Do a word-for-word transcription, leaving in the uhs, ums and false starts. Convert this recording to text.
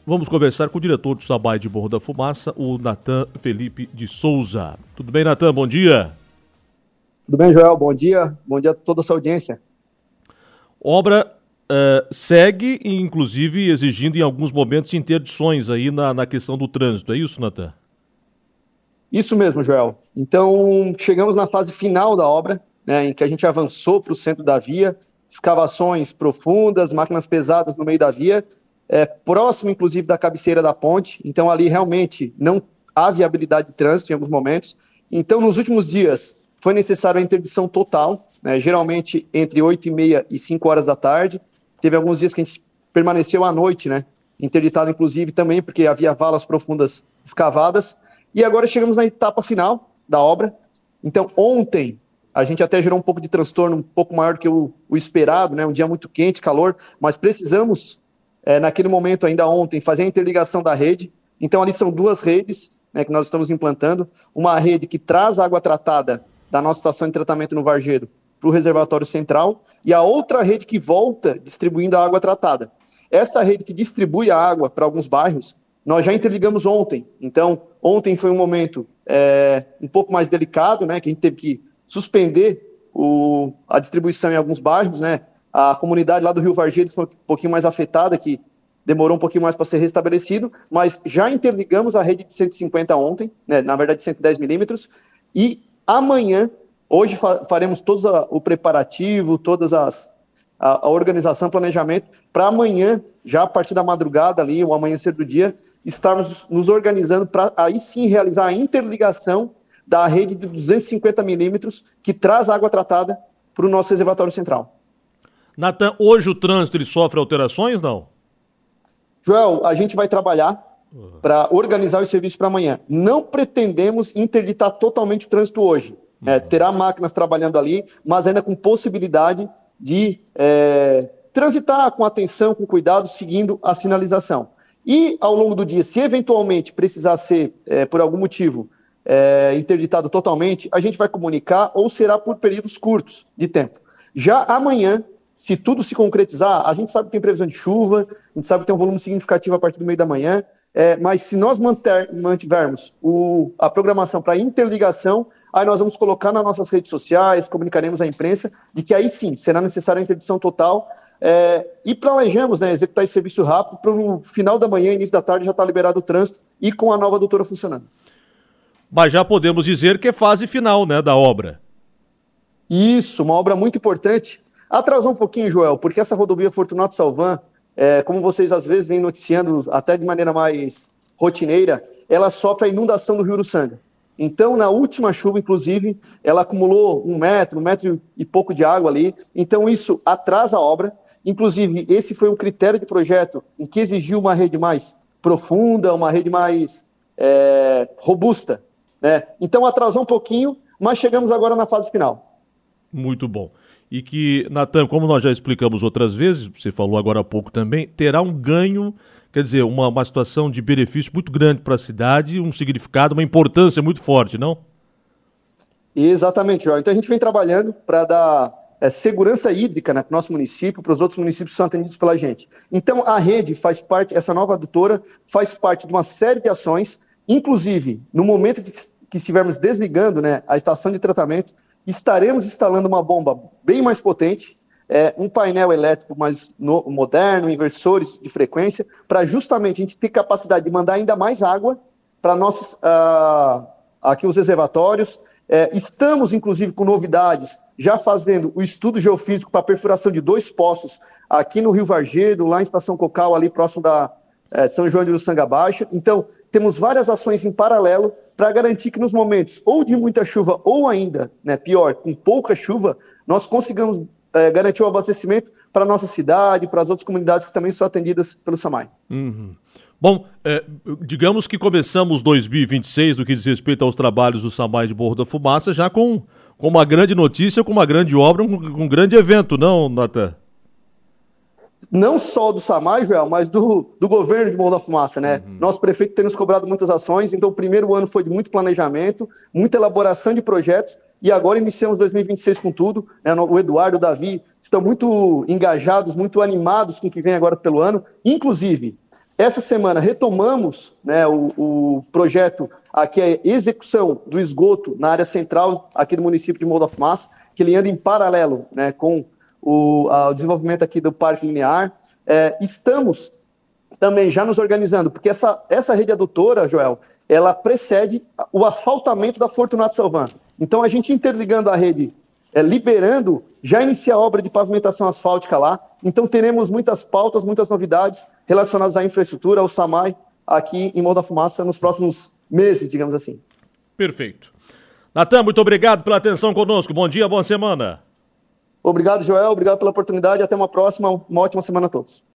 vamos conversar com o diretor do SAMAI de Morro da Fumaça, o Natan Felipe de Souza. Tudo bem, Natan? Bom dia. Tudo bem, Joel? Bom dia. Bom dia a toda a sua audiência. Obra uh, segue, inclusive, exigindo em alguns momentos interdições aí na, na questão do trânsito. É isso, Natan? Isso mesmo, Joel. Então, chegamos na fase final da obra, né, em que a gente avançou para o centro da via, escavações profundas, máquinas pesadas no meio da via, é, próximo, inclusive, da cabeceira da ponte. Então, ali realmente não há viabilidade de trânsito em alguns momentos. Então, nos últimos dias, foi necessária a interdição total, né, geralmente entre oito e meia e cinco horas da tarde. Teve alguns dias que a gente permaneceu à noite, né, interditado, inclusive, também porque havia valas profundas escavadas. E agora chegamos na etapa final da obra. Então, ontem, a gente até gerou um pouco de transtorno, um pouco maior do que o, o esperado, né? Um dia muito quente, calor, mas precisamos, é, naquele momento ainda ontem, fazer a interligação da rede. Então, ali são duas redes, né, que nós estamos implantando. Uma rede que traz água tratada da nossa estação de tratamento no Vargedo para o reservatório central, e a outra rede que volta distribuindo a água tratada. Essa rede que distribui a água para alguns bairros, nós já interligamos ontem. Então, ontem foi um momento é, um pouco mais delicado, né, que a gente teve que suspender o, a distribuição em alguns bairros, né? A comunidade lá do Rio Vargedo foi um pouquinho mais afetada, que demorou um pouquinho mais para ser restabelecido, mas já interligamos a rede de cento e cinquenta ontem, né, na verdade cento e dez milímetros, e amanhã, hoje fa- faremos todo a, o preparativo, todas as a, a organização, planejamento, para amanhã, já a partir da madrugada ali, o amanhecer do dia, estarmos nos organizando para aí sim realizar a interligação da rede de duzentos e cinquenta milímetros que traz água tratada para o nosso reservatório central. Natan, hoje o trânsito ele sofre alterações, não? Joel, a gente vai trabalhar uhum. para organizar os serviços para amanhã. Não pretendemos interditar totalmente o trânsito hoje. Uhum. É, terá máquinas trabalhando ali, mas ainda com possibilidade de é, transitar com atenção, com cuidado, seguindo a sinalização. E ao longo do dia, se eventualmente precisar ser, é, por algum motivo, É, interditado totalmente, a gente vai comunicar ou será por períodos curtos de tempo. Já amanhã, se tudo se concretizar, a gente sabe que tem previsão de chuva, a gente sabe que tem um volume significativo a partir do meio da manhã, é, mas se nós manter, mantivermos o, a programação para interligação, aí nós vamos colocar nas nossas redes sociais, comunicaremos à imprensa, de que aí sim, será necessária a interdição total, é, e planejamos, né, executar esse serviço rápido para o final da manhã, início da tarde, já estar liberado o trânsito e com a nova doutora funcionando. Mas já podemos dizer que é fase final, né, da obra. Isso, uma obra muito importante. Atrasou um pouquinho, Joel, porque essa rodovia Fortunato Salvan, é, como vocês às vezes vêm noticiando até de maneira mais rotineira, ela sofre a inundação do Rio Uruçanga. Então, na última chuva, inclusive, ela acumulou um metro, um metro e pouco de água ali. Então, isso atrasa a obra. Inclusive, esse foi um critério de projeto em que exigiu uma rede mais profunda, uma rede mais é, robusta. É, então atrasou um pouquinho, mas chegamos agora na fase final. Muito bom. E que, Natan, como nós já explicamos outras vezes, você falou agora há pouco também, terá um ganho, quer dizer, uma, uma situação de benefício muito grande para a cidade, um significado, uma importância muito forte, não? Exatamente, João. Então a gente vem trabalhando para dar é, segurança hídrica, né, para o nosso município, para os outros municípios que são atendidos pela gente. Então a rede faz parte, essa nova adutora faz parte de uma série de ações. Inclusive, no momento de que estivermos desligando, né, a estação de tratamento, estaremos instalando uma bomba bem mais potente, é, um painel elétrico mais no, moderno, inversores de frequência, para justamente a gente ter capacidade de mandar ainda mais água para nossos uh, aqui os reservatórios. É, estamos, inclusive, com novidades, já fazendo o estudo geofísico para a perfuração de dois poços aqui no Rio Vargedo, lá em Estação Cocal, ali próximo da É, São João de Uruçanga Baixa. Então, temos várias ações em paralelo para garantir que nos momentos ou de muita chuva ou ainda, né, pior, com pouca chuva, nós consigamos é, garantir o abastecimento para a nossa cidade, para as outras comunidades que também são atendidas pelo SAMAI. Uhum. Bom, é, digamos que começamos dois mil e vinte e seis, no que diz respeito aos trabalhos do SAMAI de Morro da Fumaça, já com, com uma grande notícia, com uma grande obra, com, com um grande evento, não, Natan? Não só do SAMAI, Joel, mas do, do governo de Morro da Fumaça, né? Uhum. Nosso prefeito tem nos cobrado muitas ações, então o primeiro ano foi de muito planejamento, muita elaboração de projetos, e agora iniciamos dois mil e vinte e seis com tudo, né? O Eduardo, o Davi, estão muito engajados, muito animados com o que vem agora pelo ano, inclusive Essa semana retomamos, né, o, o projeto, aqui é execução do esgoto na área central aqui do município de Morro da Fumaça, que ele anda em paralelo, né, com o, a, o desenvolvimento aqui do Parque Linear. É, estamos também já nos organizando, porque essa, essa rede adutora, Joel, ela precede o asfaltamento da Fortunato Salvan. Então, a gente interligando a rede, é, liberando, já inicia a obra de pavimentação asfáltica lá. Então, teremos muitas pautas, muitas novidades relacionadas à infraestrutura, ao SAMAI, aqui em Morro da Fumaça, nos próximos meses, digamos assim. Perfeito. Natan, muito obrigado pela atenção conosco. Bom dia, boa semana. Obrigado, Joel. Obrigado pela oportunidade. Até uma próxima. Uma ótima semana a todos.